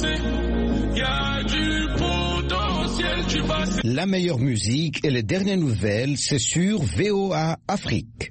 La meilleure musique et les dernières nouvelles, c'est sur VOA Afrique.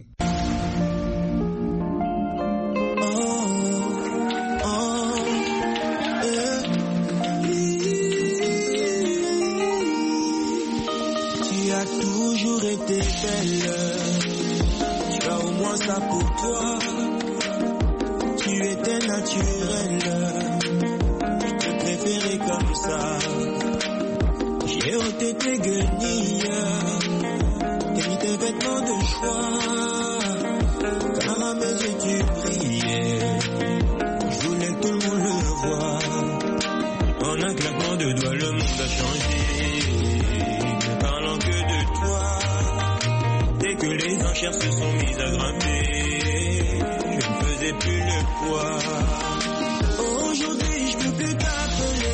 Tu as toujours été belle, tu as au moins ça pour toi. Tu étais naturelle, je te préférais comme ça. J'ai ôté tes guenilles, t'as mis tes vêtements de choix. Car à mes yeux tu brillais, je voulais que tout le monde le voie. En un claquement de doigts le monde a changé, ne parlant que de toi. Dès que les enchères se sont mises à grimper, je ne faisais plus le poids. Aujourd'hui je peux plus t'appeler.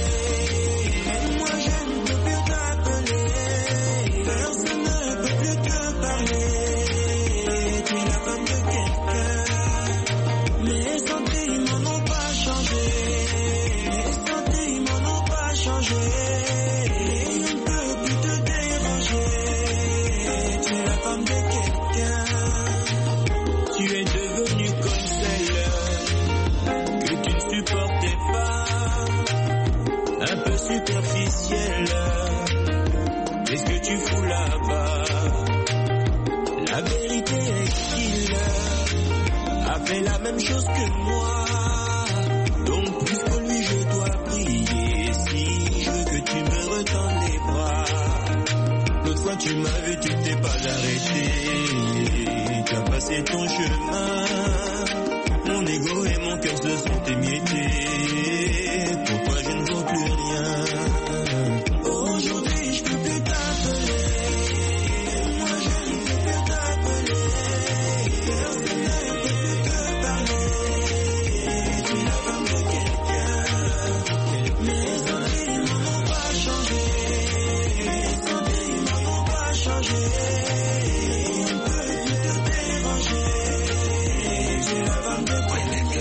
Qu'est-ce que tu fous là-bas? La vérité est qu'il a fait la même chose que moi. Donc plus que lui je dois prier. Si je veux que tu me retendes les bras. L'autre fois tu m'as vu, tu t'es pas arrêté. Tu as passé ton chemin. Mon ego et mon cœur se sont émiettés. Pourquoi je ne vaux plus rien? Aujourd'hui je peux plus t'appeler. Moi je ne peux plus t'appeler. Personne ne peut plus te parler. Tu es la femme de quelqu'un. Mes sentiments n'ont pas changé. Mes sentiments n'ont pas changé. On ne peut plus te déranger. Tu es la femme de quelqu'un.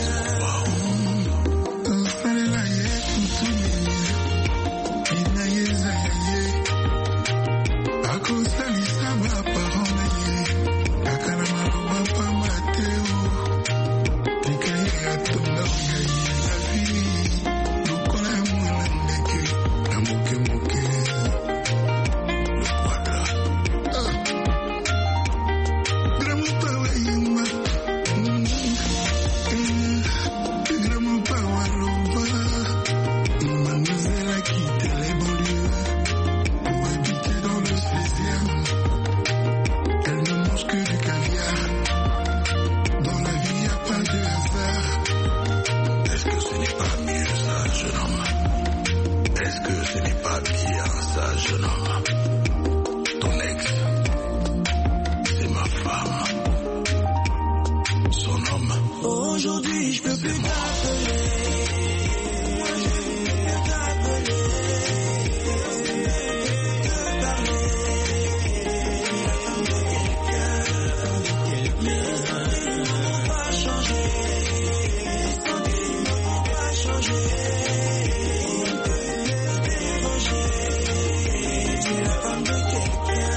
Aujourd'hui je peux plus t'appeler. Moi je ne peux plus t'appeler. Personne ne peut te parler. La femme de quelqu'un. Mes sentiments n'ont pas changé. Mes sentiments n'ont pas changé. On ne peut plus te déranger. Tu es la femme de quelqu'un.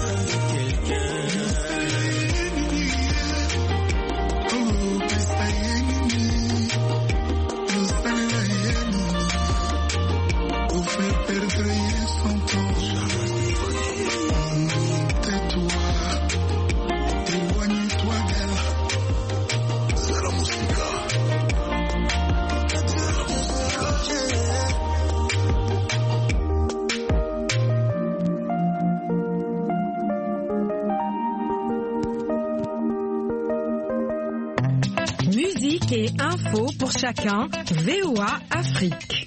Musique et info pour chacun, VOA Afrique.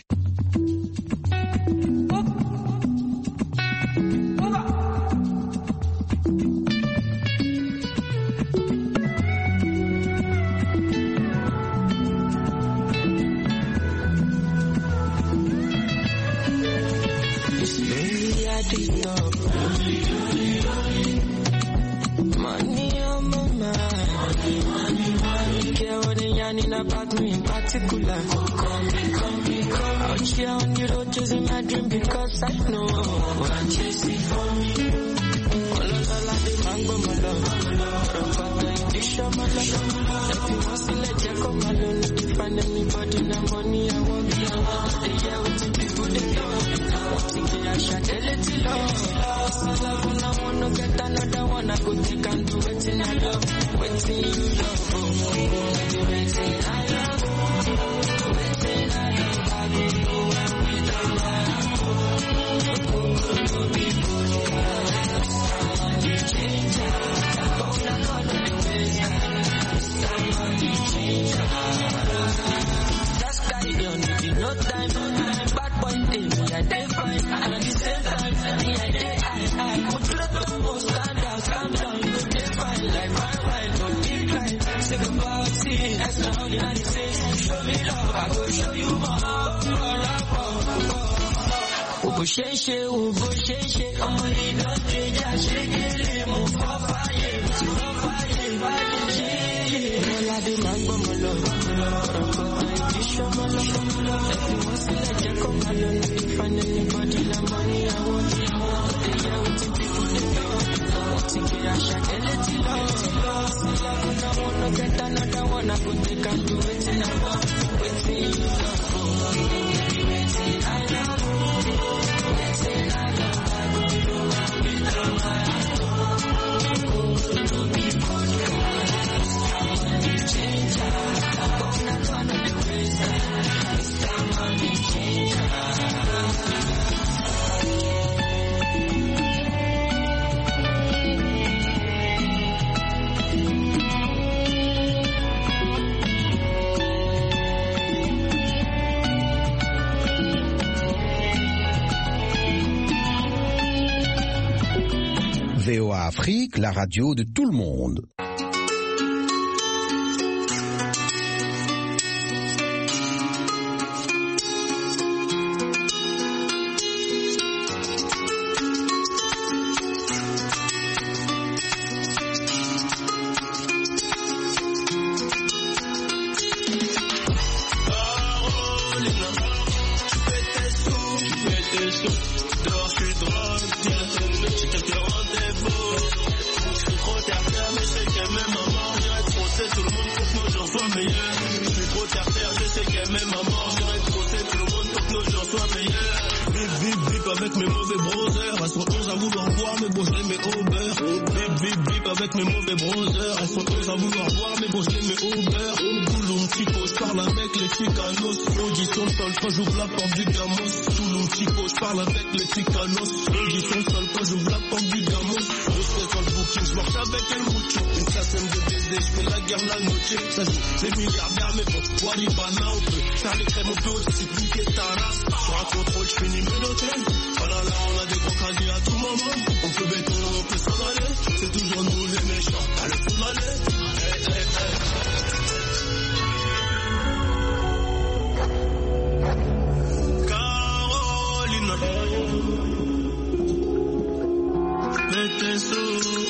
Money on my mind. Care what they learning about me in particular. Call me. Out here on the road chasing my dream because I know I'm chasing for me. All the mango, my love. Rock the show, my love. If you want to let you come alone, if you find anybody, no money, I won't be alone. Yeah, with the people, they go. Thinking I shall tell it to love. I wanna get another one, I could take and do it in I love. Waiting you love. Waiting I love. Waiting I love. I go know I'm without my somebody change. Just carry on with you, no time. Bad boy day, me I day fine. And at the same time, me I day high. Put the tumbo, stand out, calm down, you day fine. Like my wine, no decline. Say goodbye, see, that's not only I say. Show me love, I go show you more. Ugo sheshe, ọmọ iná kejì àṣekele, mo fọ́ fàyè, Ọlọ́dé máa ń gbọ́ mọ́ lọ, ọ̀pọ̀ta ìdíṣọ́ mọ́ lọ, ẹ̀fí wọ́n sílẹ̀ jẹ́ kọ́ máa lọ, ní find anybody la money I want, ẹ̀yà ó ti bí fún ẹ̀fẹ́, wọ́n ti gbé àṣà kẹ́lẹ́ ti lọ, sílẹ̀ fún àwọn ọ̀nà get another one, I go take and do wetin I want, wetin you love, wetin I love. VOA Afrique, la radio de tout le monde. Avec mes mauvais brothers, elles sont 11 à vouloir voir, mais bon je les mets au beurre. Bip avec mes mauvais brothers, elles sont 11 à vouloir voir, mais bon je les mets au beurre. Touloum Chico, je parle avec les chicanos. Audition sol quand j'ouvre la porte du gamos. Touloum Chico, je parle avec les chicanos. Audition sol quand j'ouvre la porte du gamos. Je sais dans le booking, je marche avec un mucho. Une classème de baiser, je fais la guerre la noche. Ça joue les milliardaires, mais bon, Waribana, on peut faire les crèmes, on peut aussi piquer ta race. Sur un contrôle, je finis menotté. Oh là là, on a des gros caddies à tout moment. On peut béton, on peut s'en aller. C'est toujours nous les méchants, à le fond de l'année. Carolina, fais tes sous.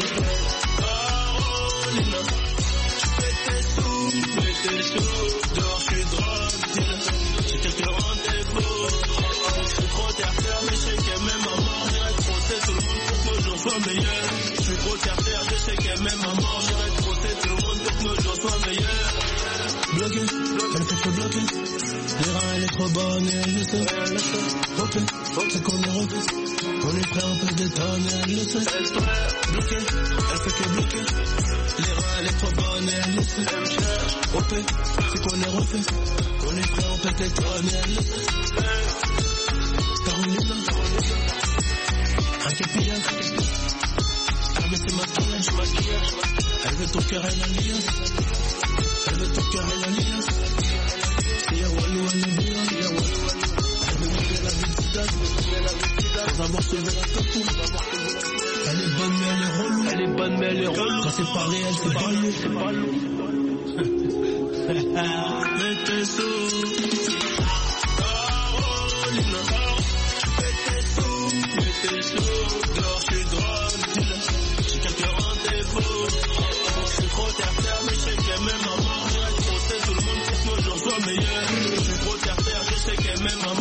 Carolina, fais tes sous. Dehors, je suis drogue. J'ai quelques rendez-vous. Trop terre-terre, mais je sais qu'elle m'aime à mort. J'irai trosser tout le monde pour que nos jours soient meilleurs. Je suis trop terre-terre, je sais qu'elle m'aime à mort. J'irai trosser tout le monde pour que nos jours soient meilleurs. Bloqué, elle fait trop bloquer. Les reins, elle est trop bonne et elle le sait. Refait, c'est qu'on est refait. On est prêt, on peut détonner, elle le sait. Bloqué, elle fait que bloquer. Les reins, elle est trop bonne et elle le sait. Refait, c'est qu'on est refait. On est prêt, on peut détonner, elle le sait. Carolina, un capillage. Ah mais c'est maquillage. Elle veut ton cœur et l'alliance. Elle veut ton cœur et l'alliance. Et Walou Anabia. Elle veut vivre la vie de Zidane. Sans avoir sauvé la tapou. Elle est bonne mais elle est relou. Quand c'est pas réel, c'est pas lourd. Mets tes sous.